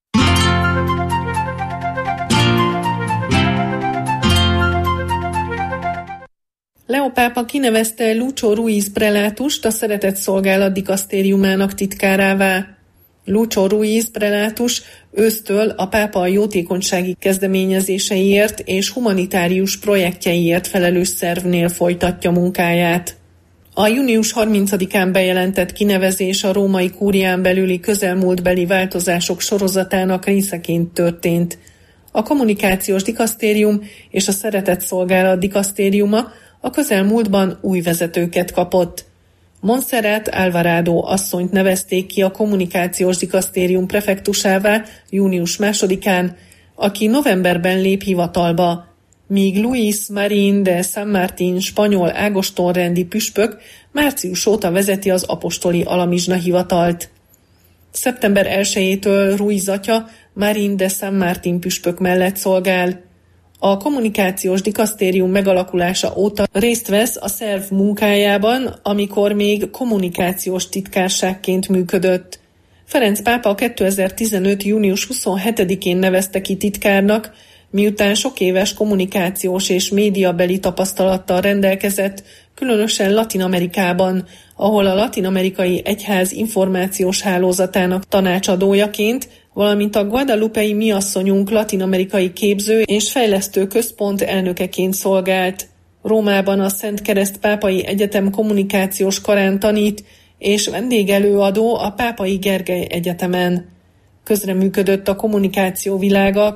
[SPEAKER 5] Leo pápa kinevezte Lucho Ruiz prelátust a Szeretett Szolgálat dikasztériumának titkárává. Lucho Ruiz prelátus ősztől a pápa a jótékonysági kezdeményezéseiért és humanitárius projektjeiért felelős szervnél folytatja munkáját. A június 30-án bejelentett kinevezés a római kúrián belüli közelmúltbeli változások sorozatának részeként történt. A kommunikációs dikasztérium és a Szeretett Szolgálat dikasztériuma a közelmúltban új vezetőket kapott. Montserrat Alvarado asszonyt nevezték ki a kommunikációs dikasztérium prefektusává június 2-án, aki novemberben lép hivatalba, míg Luis Marín de San Martín spanyol ágostonrendi püspök március óta vezeti az apostoli alamizsna hivatalt. Szeptember 1-től Ruiz atya Marín de San Martín püspök mellett szolgál. A kommunikációs dikasztérium megalakulása óta részt vesz a szerv munkájában, amikor még kommunikációs titkárságként működött. Ferenc pápa 2015. június 27-én nevezte ki titkárnak, miután sok éves kommunikációs és médiabeli tapasztalattal rendelkezett, különösen Latin-Amerikában, ahol a latin-amerikai egyház információs hálózatának tanácsadójaként, valamint a Guadalupei Mi Asszonyunk latin-amerikai képző és fejlesztő központ elnökeként szolgált. Rómában a Szent Kereszt Pápai Egyetem kommunikációs karán tanít, és vendégelőadó a Pápai Gergely Egyetemen. Közreműködött a kommunikáció világa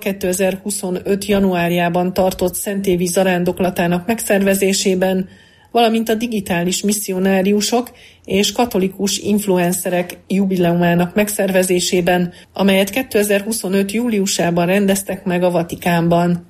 [SPEAKER 5] 2025. januárjában tartott szentévi zarándoklatának megszervezésében, valamint a digitális misszionáriusok és katolikus influencerek jubileumának megszervezésében, amelyet 2025. júliusában rendeztek meg a Vatikánban.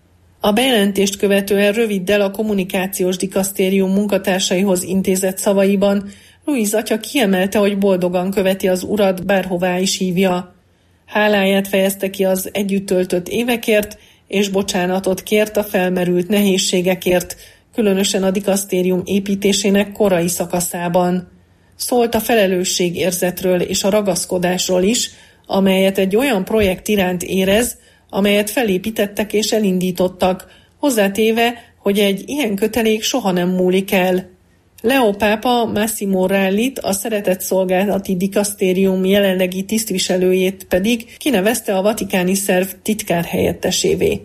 [SPEAKER 5] A bejelentést követően röviddel a kommunikációs dikasztérium munkatársaihoz intézett szavaiban Ruiz atya kiemelte, hogy boldogan követi az urat, bárhová is hívja. Háláját fejezte ki az együtt töltött évekért, és bocsánatot kért a felmerült nehézségekért, különösen a dikasztérium építésének korai szakaszában. Szólt a felelősségérzetről és a ragaszkodásról is, amelyet egy olyan projekt iránt érez, amelyet felépítettek és elindítottak, hozzátéve, hogy egy ilyen kötelék soha nem múlik el. Leo pápa Massimo Rallit, a Szeretett Szolgálati dikasztérium jelenlegi tisztviselőjét pedig kinevezte a vatikáni szerv titkárhelyettesévé.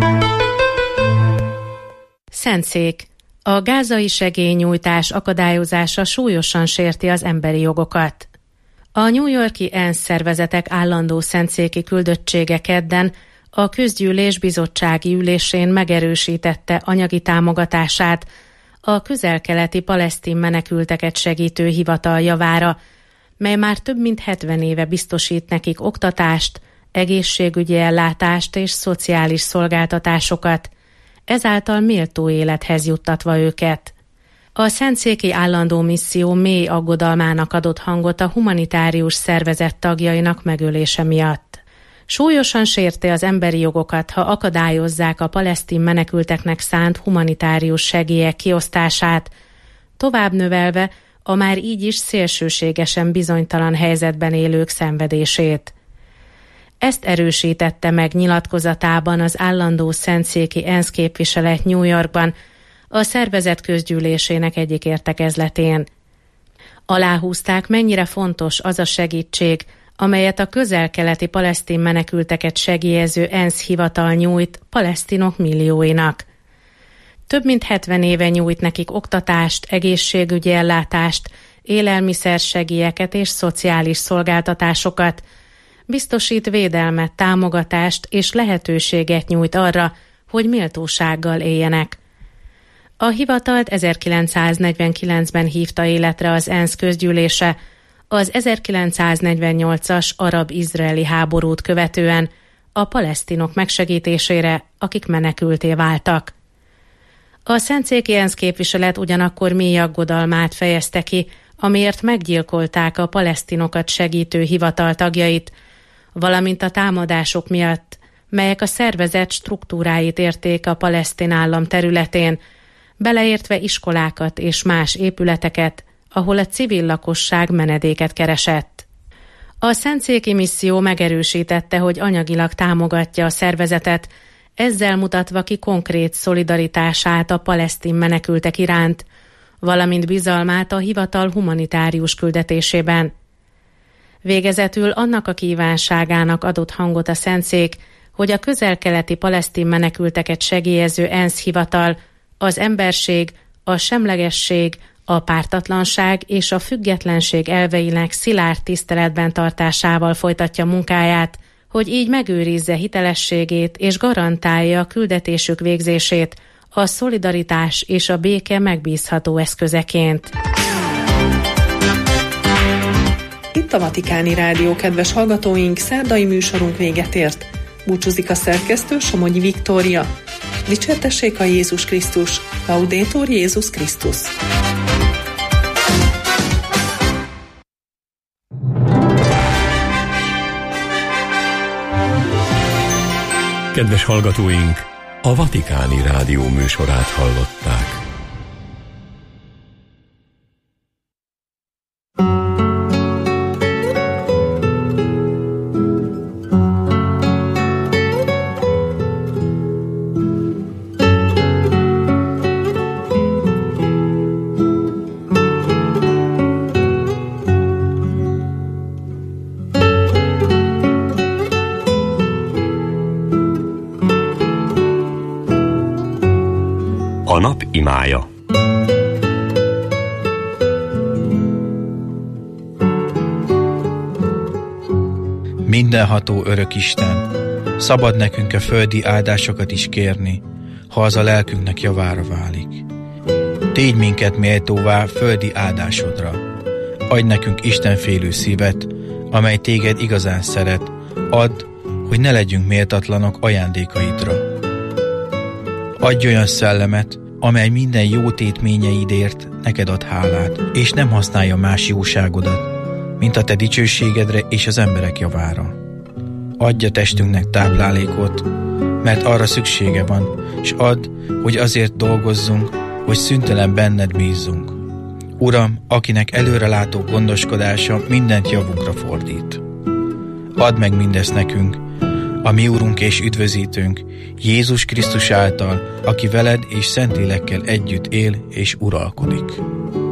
[SPEAKER 7] Szentszék. A gázai segélynyújtás akadályozása súlyosan sérti az emberi jogokat. A New York-i ENSZ szervezetek állandó szentszéki küldöttsége kedden a közgyűlés bizottsági ülésén megerősítette anyagi támogatását a közel-keleti palesztin menekülteket segítő hivatal javára, mely már több mint 70 éve biztosít nekik oktatást, egészségügyi ellátást és szociális szolgáltatásokat, ezáltal méltó élethez juttatva őket. A szentszéki állandó misszió mély aggodalmának adott hangot a humanitárius szervezet tagjainak megölése miatt. Súlyosan sérti az emberi jogokat, ha akadályozzák a palesztin menekülteknek szánt humanitárius segélyek kiosztását, tovább növelve a már így is szélsőségesen bizonytalan helyzetben élők szenvedését. Ezt erősítette meg nyilatkozatában az állandó szentszéki ENSZ képviselet New Yorkban, a szervezet közgyűlésének egyik értekezletén. Aláhúzták, mennyire fontos az a segítség, amelyet a közel-keleti palesztin menekülteket segélyező ENSZ hivatal nyújt palesztinok millióinak. Több mint 70 éve nyújt nekik oktatást, egészségügyi ellátást, élelmiszersegélyeket és szociális szolgáltatásokat, biztosít védelmet, támogatást és lehetőséget nyújt arra, hogy méltósággal éljenek. A hivatalt 1949-ben hívta életre az ENSZ közgyűlése, az 1948-as arab-izraeli háborút követően a palesztinok megsegítésére, akik menekültté váltak. A szentszéki ENSZ képviselet ugyanakkor mély aggodalmát fejezte ki, amiért meggyilkolták a palesztinokat segítő hivatal tagjait, valamint a támadások miatt, melyek a szervezet struktúráit érték a palesztin állam területén, beleértve iskolákat és más épületeket, ahol a civil lakosság menedéket keresett. A szentszéki misszió megerősítette, hogy anyagilag támogatja a szervezetet, ezzel mutatva ki konkrét szolidaritását a palesztin menekültek iránt, valamint bizalmát a hivatal humanitárius küldetésében. Végezetül annak a kívánságának adott hangot a szentszék, hogy a közel-keleti palesztin menekülteket segélyező ENSZ hivatal az emberség, a semlegesség, a pártatlanság és a függetlenség elveinek szilárd tiszteletben tartásával folytatja munkáját, hogy így megőrizze hitelességét és garantálja a küldetésük végzését a szolidaritás és a béke megbízható eszközeként.
[SPEAKER 5] Itt a Vatikáni Rádió, kedves hallgatóink, szerdai műsorunk véget ért. Búcsúzik a szerkesztő, Somogyi Viktória. Dicsértessék a Jézus Krisztus! Laudetur Jézus Krisztus!
[SPEAKER 1] Kedves hallgatóink, a Vatikáni Rádió műsorát hallották.
[SPEAKER 8] A nap imája.
[SPEAKER 9] Mindenható Örökisten, szabad nekünk a földi áldásokat is kérni, ha az a lelkünknek javára válik. Tégy minket méltóvá földi áldásodra. Adj nekünk istenfélő szívet, amely téged igazán szeret. Add, hogy ne legyünk méltatlanok ajándékaidra. Adj olyan szellemet, amely minden jó tétményeidért neked ad hálát, és nem használja más jóságodat, mint a te dicsőségedre és az emberek javára. Adj a testünknek táplálékot, mert arra szüksége van, és add, hogy azért dolgozzunk, hogy szüntelen benned bízzunk. Uram, akinek előrelátó gondoskodása mindent javunkra fordít. Add meg mindezt nekünk, a mi Úrunk és Üdvözítőnk, Jézus Krisztus által, aki veled és Szentlélekkel együtt él és uralkodik.